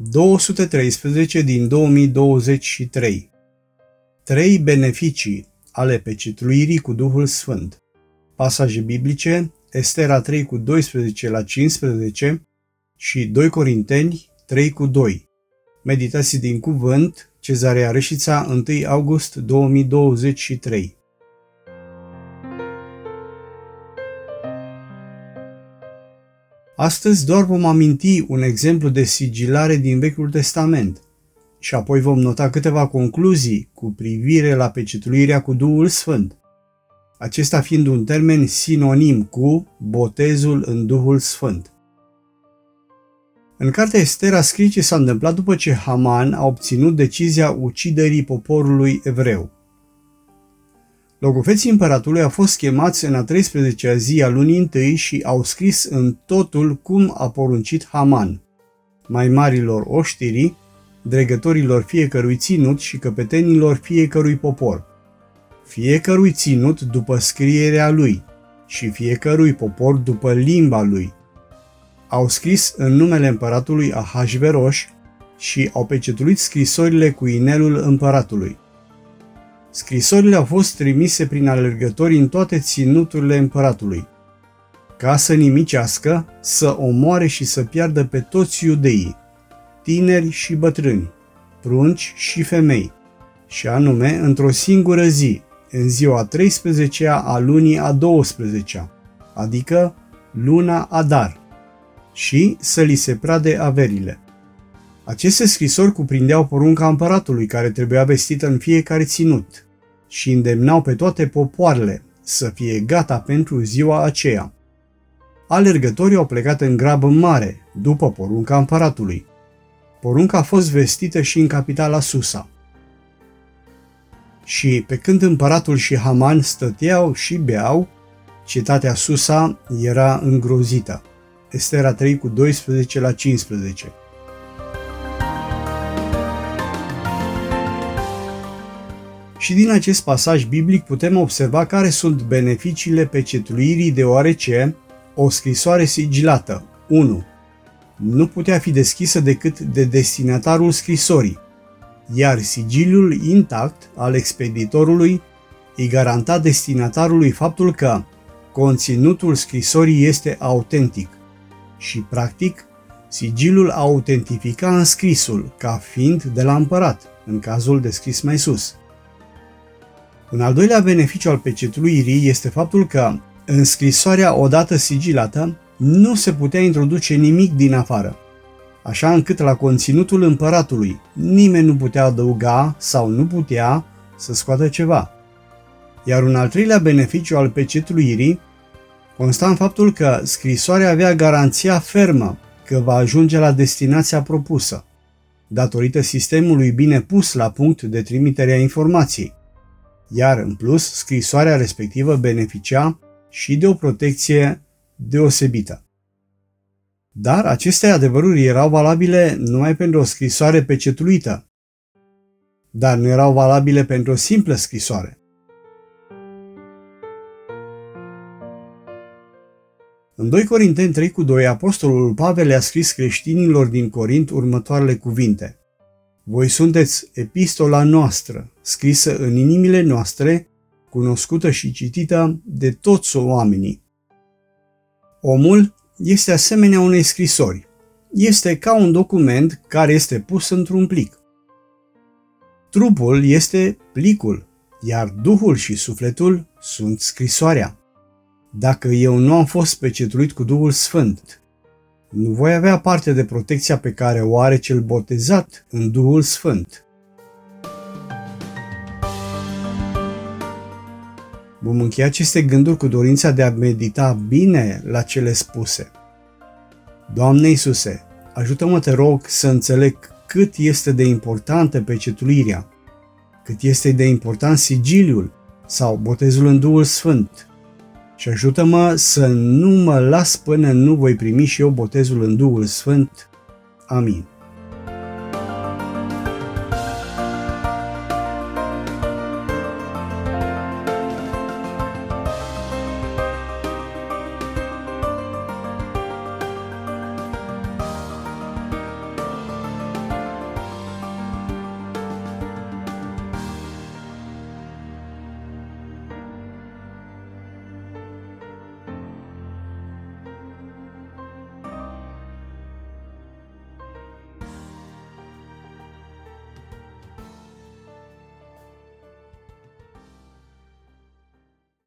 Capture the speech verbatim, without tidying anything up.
două sute treisprezece din două mii douăzeci și trei. Trei beneficii ale pecetluirii cu Duhul Sfânt. Pasaje biblice: Estera trei cu doisprezece la cincisprezece și doi Corinteni trei cu doi. Meditații din cuvânt, Cezarea Reșița, unu august două mii douăzeci și trei. Astăzi doar vom aminti un exemplu de sigilare din Vechiul Testament și apoi vom nota câteva concluzii cu privire la pecetluirea cu Duhul Sfânt, acesta fiind un termen sinonim cu botezul în Duhul Sfânt. În cartea Estera scrie ce s-a întâmplat după ce Haman a obținut decizia uciderii poporului evreu. Logofeții împăratului au fost chemați în a treisprezecea zi a lunii întâi și au scris în totul cum a poruncit Haman, mai marilor oștirii, dregătorilor fiecărui ținut și căpetenilor fiecărui popor, fiecărui ținut după scrierea lui și fiecărui popor după limba lui. Au scris în numele împăratului Ahasveroș și au pecetluit scrisorile cu inelul împăratului. Scrisorile au fost trimise prin alergători în toate ținuturile împăratului, ca să nimicească, să omoare și să piardă pe toți iudeii, tineri și bătrâni, prunci și femei, și anume într-o singură zi, în ziua a treisprezecea a lunii a douăsprezecea, adică luna Adar, și să li se prade averile. Aceste scrisori cuprindeau porunca împăratului care trebuia vestită în fiecare ținut și îndemnau pe toate popoarele să fie gata pentru ziua aceea. Alergătorii au plecat în grabă mare după porunca împăratului. Porunca a fost vestită și în capitala Susa. Și pe când împăratul și Haman stăteau și beau, cetatea Susa era îngrozită. Estera trei cu doisprezece la cincisprezece. Și din acest pasaj biblic putem observa care sunt beneficiile pecetluirii, deoarece o scrisoare sigilată unu. Nu putea fi deschisă decât de destinatarul scrisorii, iar sigiliul intact al expeditorului îi garanta destinatarului faptul că conținutul scrisorii este autentic și, practic, sigiliul autentifica înscrisul ca fiind de la împărat, în cazul descris mai sus. Un al doilea beneficiu al pecetluirii este faptul că în scrisoarea odată sigilată nu se putea introduce nimic din afară, așa încât la conținutul împăratului nimeni nu putea adăuga sau nu putea să scoată ceva. Iar un al treilea beneficiu al pecetluirii consta în faptul că scrisoarea avea garanția fermă că va ajunge la destinația propusă, datorită sistemului bine pus la punct de trimitere a informației. Iar, în plus, scrisoarea respectivă beneficia și de o protecție deosebită. Dar aceste adevăruri erau valabile numai pentru o scrisoare pecetluită, dar nu erau valabile pentru o simplă scrisoare. În doi Corinteni trei cu doi, apostolul Pavel le-a scris creștinilor din Corint următoarele cuvinte: Voi sunteți epistola noastră, scrisă în inimile noastre, cunoscută și citită de toți oamenii. Omul este asemenea unei scrisori. Este ca un document care este pus într-un plic. Trupul este plicul, iar Duhul și sufletul sunt scrisoarea. Dacă eu nu am fost pecetluit cu Duhul Sfânt, nu voi avea parte de protecția pe care o are cel botezat în Duhul Sfânt. Vom încheia aceste gânduri cu dorința de a medita bine la cele spuse. Doamne Iisuse, ajută-mă, te rog, să înțeleg cât este de importantă pecetluirea, cât este de important sigiliul sau botezul în Duhul Sfânt. Și ajută-mă să nu mă las până nu voi primi și eu botezul în Duhul Sfânt. Amin.